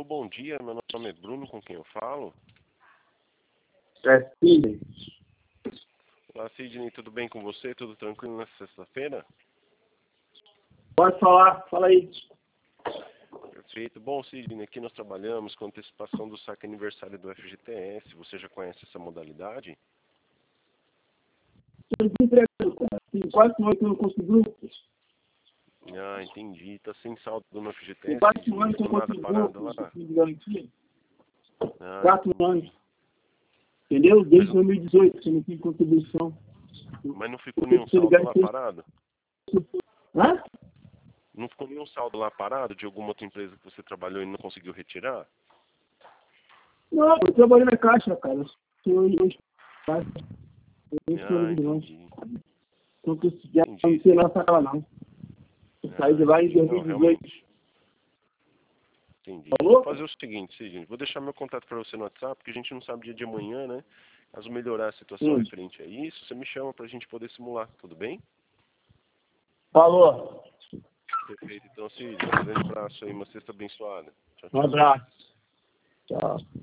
bom dia. Meu nome é Bruno, com quem eu falo? É Sidney. Olá, Sidney, tudo bem com você? Tudo tranquilo nessa sexta-feira? Pode falar, fala aí. Perfeito. Bom, Sidney, aqui nós trabalhamos com antecipação do saque aniversário do FGTS. Você já conhece essa modalidade? Eu tô entregando, cara. Tem 4 anos que eu não consegui. Ah, entendi. Tá sem saldo no Tem FGTS? 4 anos que eu Ficou não nada parado lá? consegui de garantia. Ah, 4 entendi. anos. Entendeu? Desde 2018 que eu não fiz contribuição. Mas não ficou nenhum saldo lá parado? Hã? Não ficou nenhum saldo lá parado de alguma outra empresa que você trabalhou e não conseguiu retirar? Não, eu trabalhei na caixa, cara. Eu Entendi. não consegui, não sei lá pra lá, não. Eu saí de lá em Entendi. Não, 2018. realmente. Entendi. Falou? Vou fazer o seguinte, Sidney. Vou deixar meu contato para você no WhatsApp, porque a gente não sabe dia de amanhã, né? Caso melhorar a situação referente a isso, você me chama para a gente poder simular, tudo bem? Falou. Perfeito. Então, Sidney, um grande abraço aí, uma sexta abençoada. Tchau, Um tchau. abraço. Tchau.